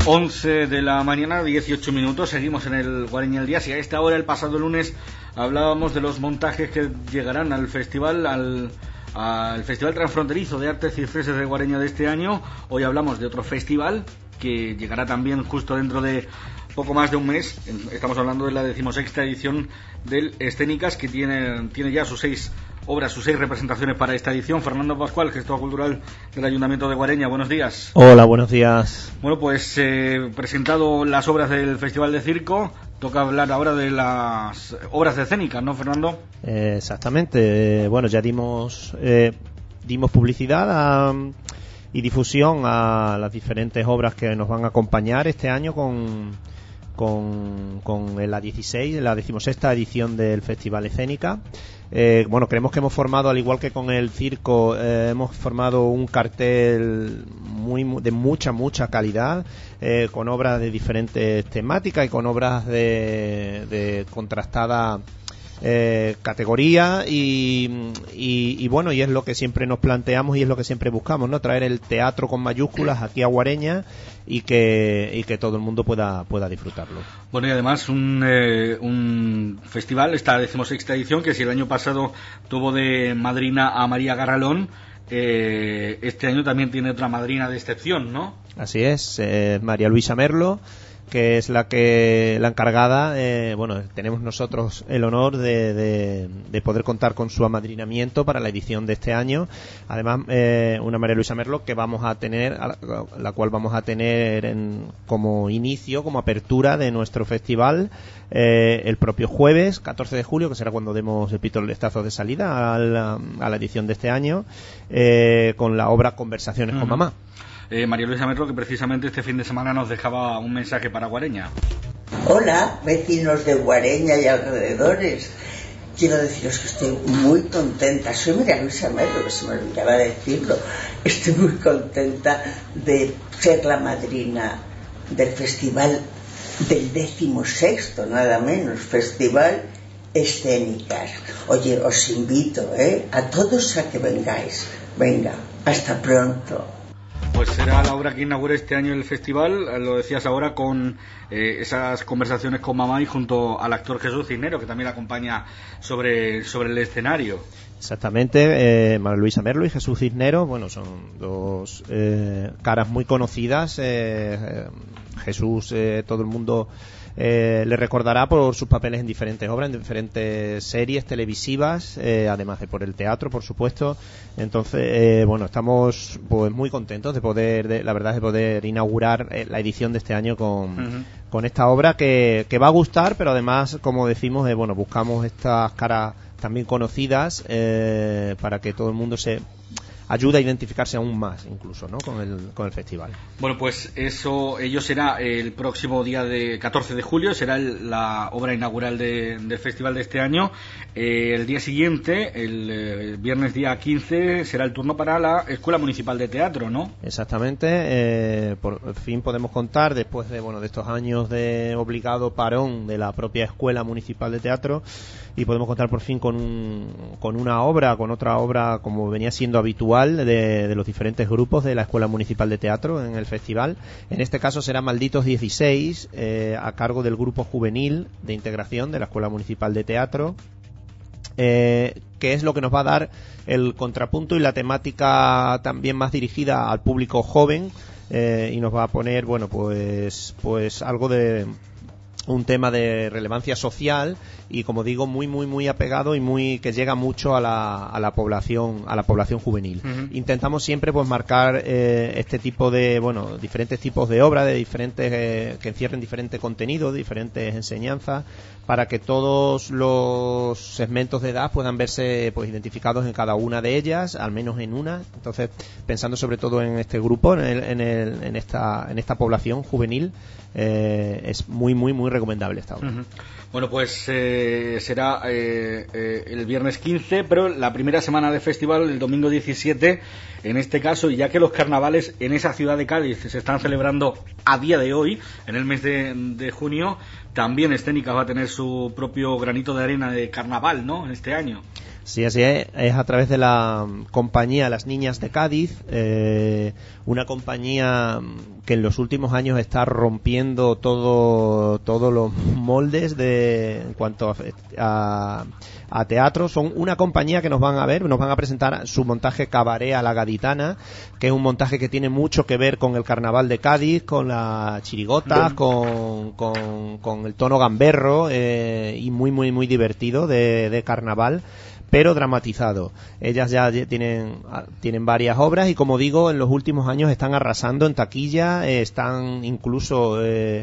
11 de la mañana, 18 minutos, seguimos en el Guareña al Día. Si a esta hora, el pasado lunes, hablábamos de los montajes que llegarán al festival, al Festival Transfronterizo de Artes Circenses de Guareña de este año, hoy hablamos de otro festival que llegará también justo dentro de poco más de un mes. Estamos hablando de la 16ª edición del Escénicas, que tiene ya sus 6 obras, sus 6 representaciones para esta edición. Fernando Pascual, gestor cultural del Ayuntamiento de Guareña, buenos días. Hola, buenos días. Bueno, pues presentado las obras del Festival de Circo, toca hablar ahora de las obras escénicas, ¿no, Fernando? Exactamente. Bueno, ya dimos publicidad y difusión a las diferentes obras que nos van a acompañar este año con la 16ª edición del Festival Escénica. Bueno, creemos que hemos formado, al igual que con el circo, hemos formado un cartel de mucha calidad, con obras de diferentes temáticas y con obras de contrastada categoría y bueno, y es lo que siempre nos planteamos y es lo que siempre buscamos, ¿no? Traer el teatro con mayúsculas aquí a Guareña y que todo el mundo pueda disfrutarlo. Bueno, y además un festival, esta 16ª edición, que si el año pasado tuvo de madrina a María Garralón, este año también tiene otra madrina de excepción, ¿no? Así es, María Luisa Merlo, que es la encargada. Bueno, tenemos nosotros el honor de poder contar con su amadrinamiento para la edición de este año. Además, una María Luisa Merlo que vamos a tener, la cual vamos a tener como inicio, como apertura de nuestro festival, el propio jueves 14 de julio, que será cuando demos el pistoletazo de salida a la edición de este año, con la obra Conversaciones con Mamá. María Luisa Merlo, que precisamente este fin de semana nos dejaba un mensaje para Guareña. Hola, vecinos de Guareña y alrededores. Quiero deciros que estoy muy contenta. Soy María Luisa Merlo, que se me olvidaba decirlo. Estoy muy contenta de ser la madrina del festival del 16º, nada menos, Festival Escénicas. Oye, os invito a todos a que vengáis. Venga, hasta pronto. Pues será la obra que inaugure este año el festival, lo decías ahora, con esas conversaciones con mamá y junto al actor Jesús Cisneros, que también la acompaña sobre el escenario. Exactamente, María Luisa Merlo y Jesús Cisneros, bueno, son dos caras muy conocidas. Jesús, todo el mundo le recordará por sus papeles en diferentes obras, en diferentes series televisivas, además de por el teatro, por supuesto. Entonces, bueno, estamos pues muy contentos de poder inaugurar la edición de este año con esta obra que va a gustar, pero además, como decimos, bueno, buscamos estas caras también conocidas para que todo el mundo se ayuda a identificarse aún más, incluso, ¿no? con el festival. Bueno, pues ello será el próximo día de 14 de julio, será la obra inaugural del festival de este año. El día siguiente, el viernes día 15, será el turno para la Escuela Municipal de Teatro, ¿no? Exactamente, por fin podemos contar, después de estos años de obligado parón de la propia Escuela Municipal de Teatro, y podemos contar por fin con otra obra como venía siendo habitual de los diferentes grupos de la Escuela Municipal de Teatro en el festival. En este caso será Malditos 16, a cargo del grupo juvenil de integración de la Escuela Municipal de Teatro, que es lo que nos va a dar el contrapunto y la temática también más dirigida al público joven, y nos va a poner pues algo de un tema de relevancia social y, como digo, muy apegado y que llega mucho a la población juvenil. Uh-huh. Intentamos siempre pues marcar este tipo de diferentes tipos de obras, de diferentes que encierren diferentes contenidos, diferentes enseñanzas, para que todos los segmentos de edad puedan verse pues identificados en cada una de ellas, al menos en una. Entonces, pensando sobre todo en este grupo, en esta población juvenil, es muy recomendable esta obra. Uh-huh. Bueno, pues será el viernes 15, pero la primera semana de festival, el domingo 17, en este caso, y ya que los carnavales en esa ciudad de Cádiz se están celebrando a día de hoy, en el mes de junio, también Escénicas va a tener su propio granito de arena de carnaval, ¿no?, en este año. Sí, así es a través de la compañía Las Niñas de Cádiz, una compañía que en los últimos años está rompiendo todos los moldes en cuanto a teatro. Son una compañía que nos van a presentar su montaje Cabaret a la Gaditana, que es un montaje que tiene mucho que ver con el carnaval de Cádiz, con la chirigota, con el tono gamberro, y muy muy muy divertido de carnaval, pero dramatizado. Ellas ya tienen varias obras y, como digo, en los últimos años están arrasando en taquilla, están incluso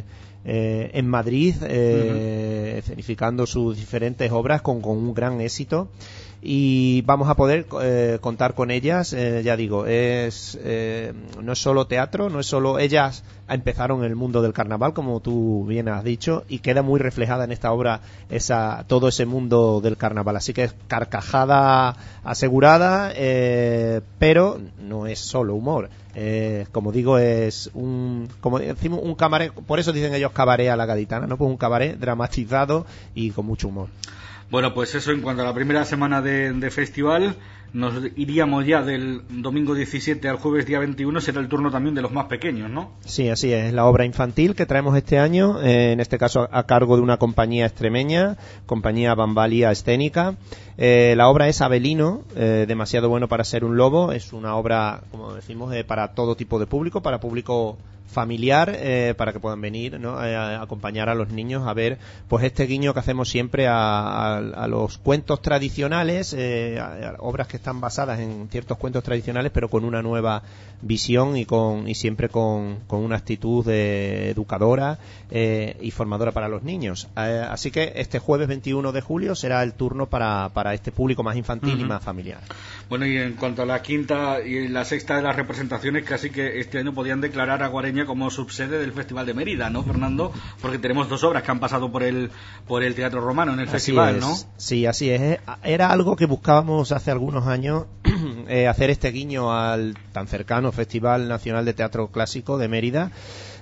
en Madrid escenificando sus diferentes obras con un gran éxito, y vamos a poder contar con ellas. Ya digo, no es solo teatro, no es solo ellas. Empezaron en el mundo del carnaval, como tú bien has dicho, y queda muy reflejada en esta obra todo ese mundo del carnaval. Así que es carcajada asegurada, pero no es solo humor. Como digo, como decimos, un cabaret. Por eso dicen ellos cabaret a la gaditana, ¿no? Pues un cabaret dramatizado y con mucho humor. Bueno, pues eso en cuanto a la primera semana de festival. Nos iríamos ya del domingo 17 al jueves día 21, será el turno también de los más pequeños, ¿no? Sí, así es, la obra infantil que traemos este año, en este caso a cargo de una compañía extremeña, compañía Bambalia Escénica. La obra es Abelino, demasiado bueno para ser un lobo. Es una obra, como decimos, para todo tipo de público, para público familiar, para que puedan venir, ¿no?, a acompañar a los niños a ver pues este guiño que hacemos siempre a los cuentos tradicionales, a obras que están basadas en ciertos cuentos tradicionales, pero con una nueva visión y siempre con una actitud educadora y formadora para los niños. Así que este jueves 21 de julio será el turno para este público más infantil y más familiar. Bueno, y en cuanto a la quinta y la sexta de las representaciones, casi que este año podían declarar a Guareña como subsede del Festival de Mérida, ¿no, Fernando? Porque tenemos dos obras que han pasado por el Teatro Romano en el festival, ¿no? Sí, así es. Era algo que buscábamos hace algunos años, hacer este guiño al tan cercano Festival Nacional de Teatro Clásico de Mérida,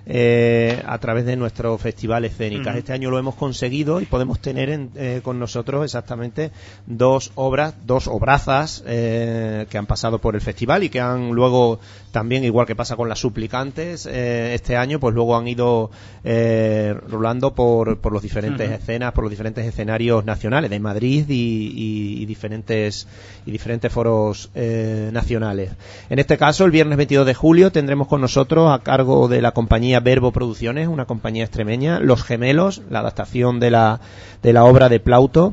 a través de nuestro Festival Escénicas. Este año lo hemos conseguido y podemos tener con nosotros exactamente dos obrazas que han pasado por el festival y que han luego también, igual que pasa con las suplicantes, este año pues luego han ido rolando por los diferentes escenas, por los diferentes escenarios nacionales de Madrid y diferentes foros nacionales. En este caso, el viernes 22 de julio tendremos con nosotros, a cargo de la compañía Verbo Producciones, una compañía extremeña, Los Gemelos, la adaptación de la obra de Plauto.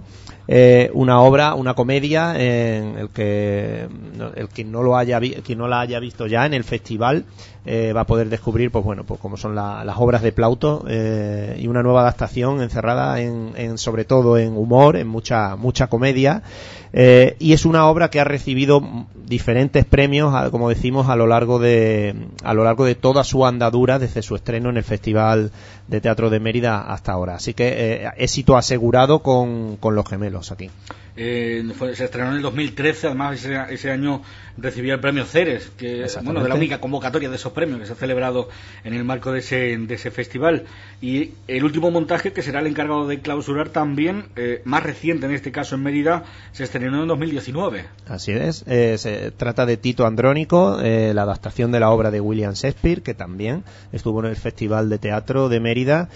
Una comedia en el que quien no la haya visto ya en el festival va a poder descubrir pues cómo son las obras de Plauto, y una nueva adaptación encerrada sobre todo en humor, en mucha comedia, y es una obra que ha recibido diferentes premios, como decimos, a lo largo de toda su andadura desde su estreno en el Festival de Teatro de Mérida hasta ahora. Así que éxito asegurado con Los Gemelos aquí. Se estrenó en el 2013, además ese año recibía el premio Ceres, que de la única convocatoria de esos premios que se ha celebrado en el marco de ese festival. Y el último montaje, que será el encargado de clausurar también, más reciente en este caso en Mérida, se estrenó en 2019. Así es, se trata de Tito Andrónico, la adaptación de la obra de William Shakespeare, que también estuvo en el Festival de Teatro de Mérida.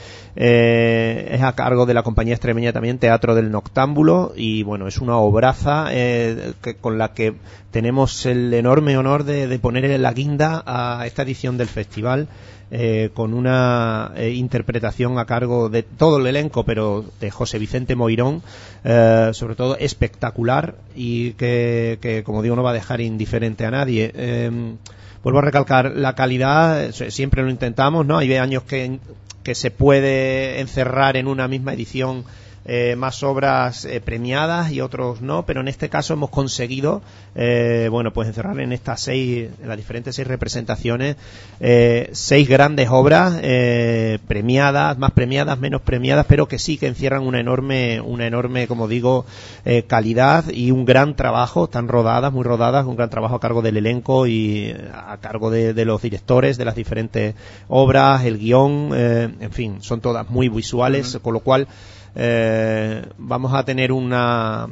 Es a cargo de la compañía extremeña también, Teatro del Noctámbulo, y es una obraza con la que tenemos el enorme honor de poner en la guinda a esta edición del festival, con una interpretación a cargo de todo el elenco, pero de José Vicente Moirón, sobre todo espectacular, y que como digo, no va a dejar indiferente a nadie. Vuelvo a recalcar la calidad, siempre lo intentamos, ¿no? Hay años que se puede encerrar en una misma edición más obras premiadas y otros no, pero en este caso hemos conseguido pues encerrar en estas en las diferentes 6 representaciones, 6 grandes obras premiadas, más premiadas, menos premiadas, pero que sí que encierran una enorme, como digo, calidad y un gran trabajo. Están muy rodadas, un gran trabajo a cargo del elenco y a cargo de los directores de las diferentes obras, el guión, en fin, son todas muy visuales, con lo cual vamos a tener una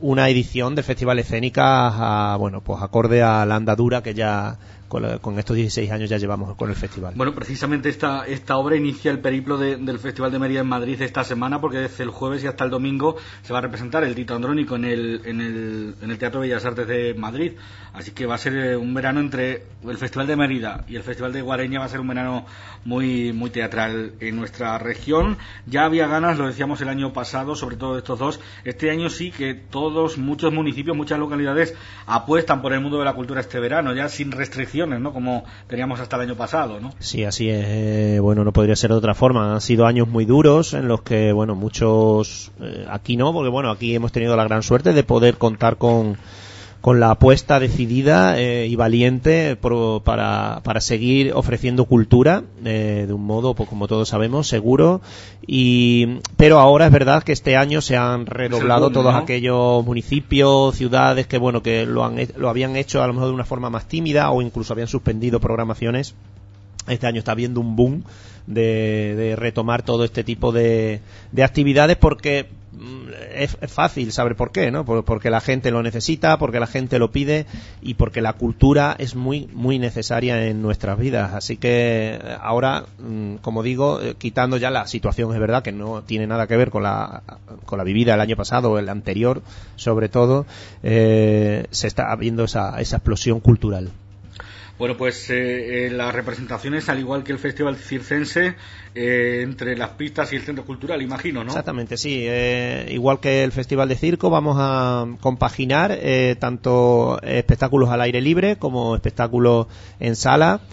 una edición del Festival Escénica, pues acorde a la andadura que ya con estos 16 años ya llevamos con el festival. Bueno, precisamente esta obra inicia el periplo del Festival de Mérida en Madrid esta semana, porque desde el jueves y hasta el domingo se va a representar el Tito Andrónico en el Teatro Bellas Artes de Madrid. Así que va a ser un verano entre el Festival de Mérida y el Festival de Guareña, va a ser un verano muy, muy teatral en nuestra región. Ya había ganas, lo decíamos el año pasado, sobre todo de estos dos. Este año sí que muchos municipios, muchas localidades apuestan por el mundo de la cultura este verano, ya sin restricciones, ¿no? Como teníamos hasta el año pasado, ¿no? Sí, así es. No podría ser de otra forma. Han sido años muy duros en los que, muchos aquí no, porque aquí hemos tenido la gran suerte de poder contar con la apuesta decidida y valiente para seguir ofreciendo cultura de un modo, pues como todos sabemos, seguro. Pero ahora es verdad que este año se han redoblado todos aquellos municipios, ciudades que lo habían hecho a lo mejor de una forma más tímida o incluso habían suspendido programaciones. Este año está habiendo un boom de retomar todo este tipo de actividades, porque es fácil saber por qué, ¿no? Porque la gente lo necesita, porque la gente lo pide y porque la cultura es muy, muy necesaria en nuestras vidas. Así que ahora, como digo, quitando ya la situación, es verdad que no tiene nada que ver con la vivida el año pasado o el anterior, sobre todo, se está viendo esa explosión cultural. Bueno, pues las representaciones, al igual que el Festival Circense, entre las pistas y el Centro Cultural, imagino, ¿no? Exactamente, sí. Igual que el Festival de Circo, vamos a compaginar tanto espectáculos al aire libre como espectáculos en sala.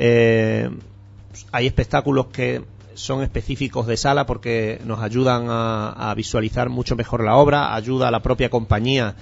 Hay espectáculos que son específicos de sala porque nos ayudan a visualizar mucho mejor la obra, ayuda a la propia compañía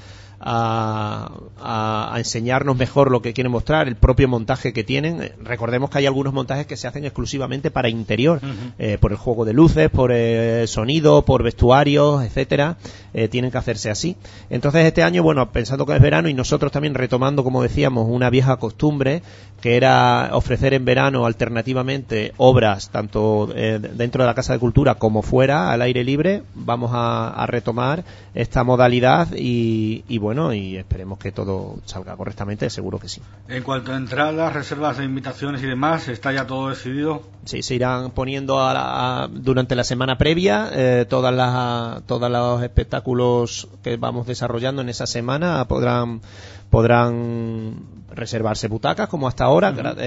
a enseñarnos mejor lo que quieren mostrar, el propio montaje que tienen. Recordemos que hay algunos montajes que se hacen exclusivamente para interior, por el juego de luces, por sonido, por vestuarios, etcétera, tienen que hacerse así. Entonces este año, pensando que es verano y nosotros también retomando, como decíamos, una vieja costumbre que era ofrecer en verano alternativamente obras tanto dentro de la Casa de Cultura como fuera, al aire libre, vamos a retomar esta modalidad y esperemos que todo salga correctamente, seguro que sí. En cuanto a entradas, reservas de invitaciones y demás, ¿está ya todo decidido? Sí, se irán poniendo durante la semana previa, todos los espectáculos que vamos desarrollando en esa semana podrán reservarse butacas como hasta ahora.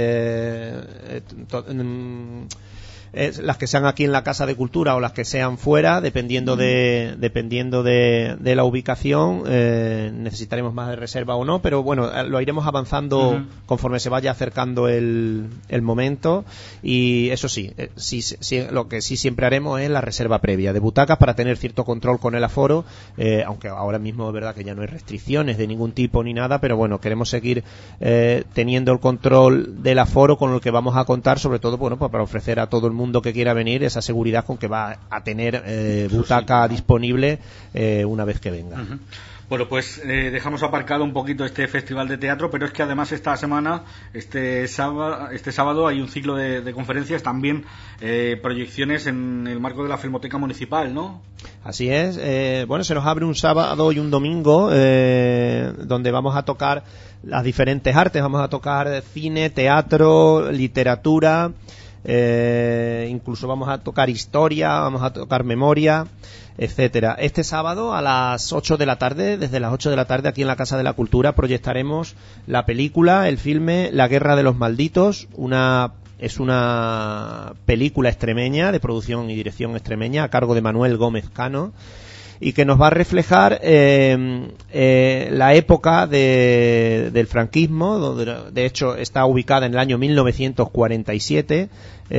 Las que sean aquí en la Casa de Cultura o las que sean fuera, dependiendo de la ubicación, necesitaremos más de reserva o no, pero lo iremos avanzando conforme se vaya acercando el momento. Y eso sí, lo que sí siempre haremos es la reserva previa de butacas para tener cierto control con el aforo, aunque ahora mismo es verdad que ya no hay restricciones de ningún tipo ni nada, pero queremos seguir teniendo el control del aforo con el que vamos a contar, sobre todo para ofrecer a todo el mundo que quiera venir esa seguridad con que va a tener butaca disponible una vez que venga. Bueno, pues dejamos aparcado un poquito este festival de teatro, pero es que además esta semana, este sábado hay un ciclo de conferencias, también proyecciones en el marco de la Filmoteca Municipal, ¿no? Así es. Se nos abre un sábado y un domingo donde vamos a tocar las diferentes artes, vamos a tocar cine, teatro, literatura, incluso vamos a tocar historia, vamos a tocar memoria, etcétera. Este sábado a las 8 de la tarde, desde las 8 de la tarde aquí en la Casa de la Cultura, proyectaremos la película, el filme La Guerra de los Malditos, es una película extremeña, de producción y dirección extremeña, a cargo de Manuel Gómez Cano, y que nos va a reflejar la época del franquismo, donde de hecho está ubicada en el año 1947,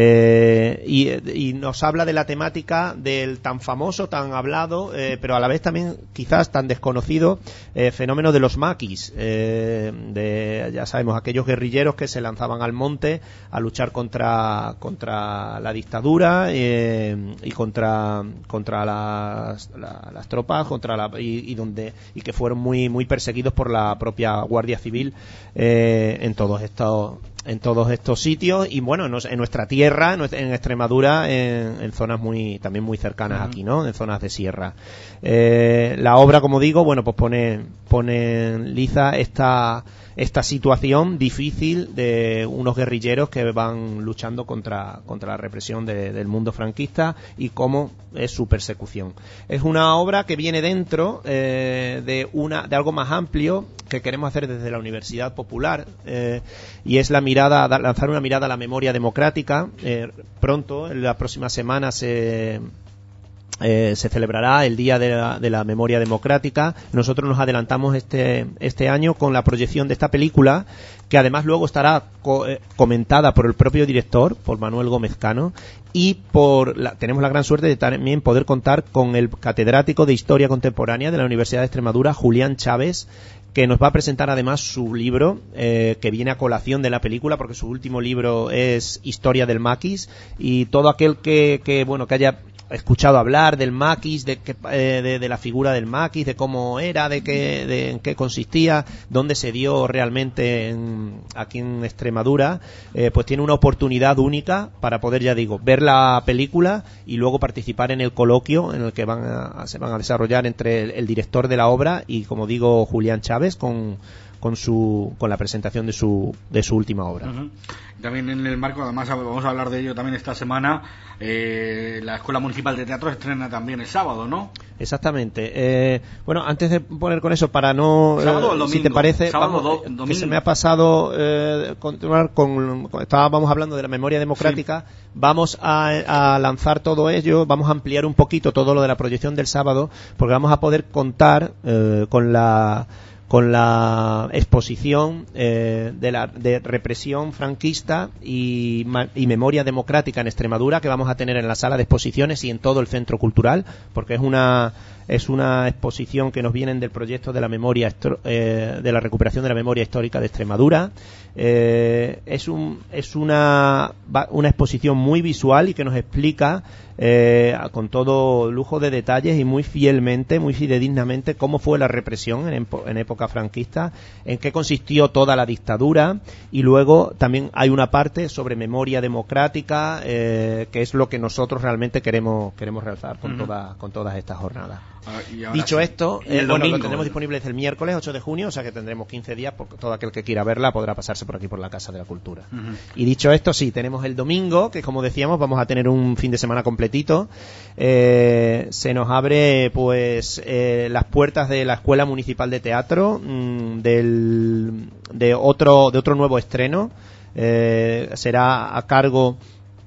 y nos habla de la temática del tan famoso, tan hablado, pero a la vez también quizás tan desconocido fenómeno de los maquis, ya sabemos, aquellos guerrilleros que se lanzaban al monte a luchar contra la dictadura y contra las tropas, y que fueron muy muy perseguidos por la propia Guardia Civil en todos todos estos sitios y bueno, en nuestra tierra, en Extremadura, en zonas también muy cercanas aquí, ¿no? En zonas de sierra. La obra, como digo, bueno, pues pone en liza esta situación difícil de unos guerrilleros que van luchando contra la represión del mundo franquista y cómo es su persecución. Es una obra que viene dentro de algo más amplio que queremos hacer desde la Universidad Popular, y es lanzar una mirada a la memoria democrática. Pronto, en la próxima semana, se celebrará el Día de la Memoria Democrática. Nosotros nos adelantamos este año con la proyección de esta película, que además luego estará comentada por el propio director, por Manuel Gómez Cano, y tenemos la gran suerte de también poder contar con el catedrático de Historia Contemporánea de la Universidad de Extremadura, Julián Chávez, que nos va a presentar además su libro, que viene a colación de la película, porque su último libro es Historia del Maquis, y todo aquel que haya escuchado hablar del maquis, de la figura del maquis, de cómo era, en qué consistía, dónde se dio realmente aquí en Extremadura, pues tiene una oportunidad única para poder, ya digo, ver la película y luego participar en el coloquio en el que se van a desarrollar entre el director de la obra y, como digo, Julián Chávez con la presentación de su última obra. Uh-huh. También en el marco, además vamos a hablar de ello también esta semana, la Escuela Municipal de Teatro estrena también el sábado, ¿no? Exactamente. Bueno, antes de poner con eso, para no... ¿Sábado o domingo? Si te parece, domingo. Que se me ha pasado continuar estábamos hablando de la memoria democrática. Sí. Vamos a lanzar todo ello, vamos a ampliar un poquito todo lo de la proyección del sábado, porque vamos a poder contar con la exposición de represión franquista y memoria democrática en Extremadura, que vamos a tener en la sala de exposiciones y en todo el centro cultural, porque es una exposición que nos viene del proyecto de la memoria de la recuperación de la memoria histórica de Extremadura. Es una exposición muy visual y que nos explica con todo lujo de detalles y muy fielmente, muy fidedignamente, cómo fue la represión en época franquista, en qué consistió toda la dictadura, y luego también hay una parte sobre memoria democrática, que es lo que nosotros realmente queremos realzar con todas estas jornadas. Dicho esto, lo tendremos disponible desde el miércoles 8 de junio, o sea que tendremos 15 días, porque todo aquel que quiera verla podrá pasarse por aquí por la Casa de la Cultura. Uh-huh. Y dicho esto, sí, tenemos el domingo, que como decíamos vamos a tener un fin de semana completito. Se nos abre pues las puertas de la Escuela Municipal de Teatro, de otro nuevo estreno. Será a cargo...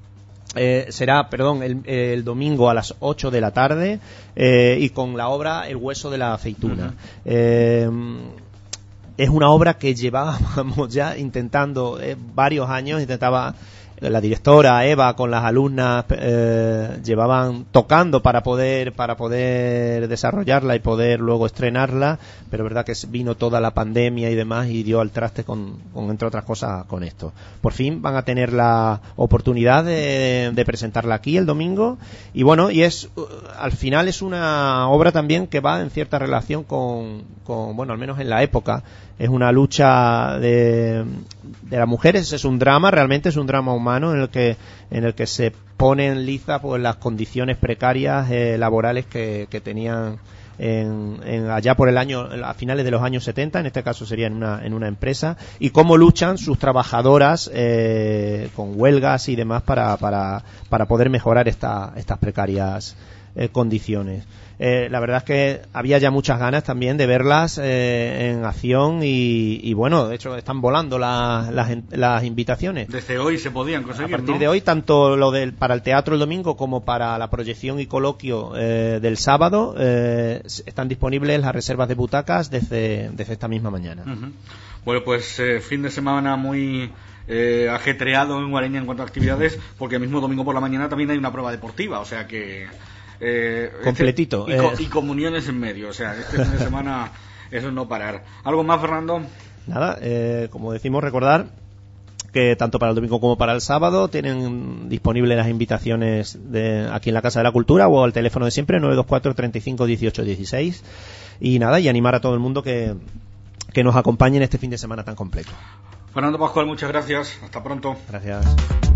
el domingo a las 8 de la tarde, y con la obra El hueso de la aceituna. Uh-huh. Es una obra que llevábamos ya intentando varios años, la directora Eva con las alumnas llevaban tocando para poder desarrollarla y poder luego estrenarla, pero verdad que vino toda la pandemia y demás y dio al traste con entre otras cosas con esto. Por fin van a tener la oportunidad de presentarla aquí el domingo, y bueno, al final es una obra también que va en cierta relación con bueno, al menos en la época. Es una lucha de las mujeres, es un drama, realmente es un drama humano en el que se pone en liza pues las condiciones precarias laborales que tenían allá por a finales de los años 70, en este caso sería en una empresa, y cómo luchan sus trabajadoras con huelgas y demás para poder mejorar estas precarias condiciones. La verdad es que había ya muchas ganas también de verlas en acción y bueno, de hecho están volando las invitaciones. Desde hoy se podían conseguir, a partir ¿no? de hoy, tanto para el teatro el domingo como para la proyección y coloquio del sábado, están disponibles las reservas de butacas desde esta misma mañana. Uh-huh. Bueno, pues fin de semana muy ajetreado en Guareña en cuanto a actividades, porque el mismo domingo por la mañana también hay una prueba deportiva, o sea que... completito. Y comuniones en medio, o sea, este fin de semana eso es no parar. ¿Algo más, Fernando? Nada, como decimos, recordar que tanto para el domingo como para el sábado tienen disponibles las invitaciones aquí en la Casa de la Cultura o al teléfono de siempre, 924 35 18 16, y nada, y animar a todo el mundo que nos acompañe en este fin de semana tan completo. Fernando Pascual, muchas gracias. Hasta pronto. Gracias.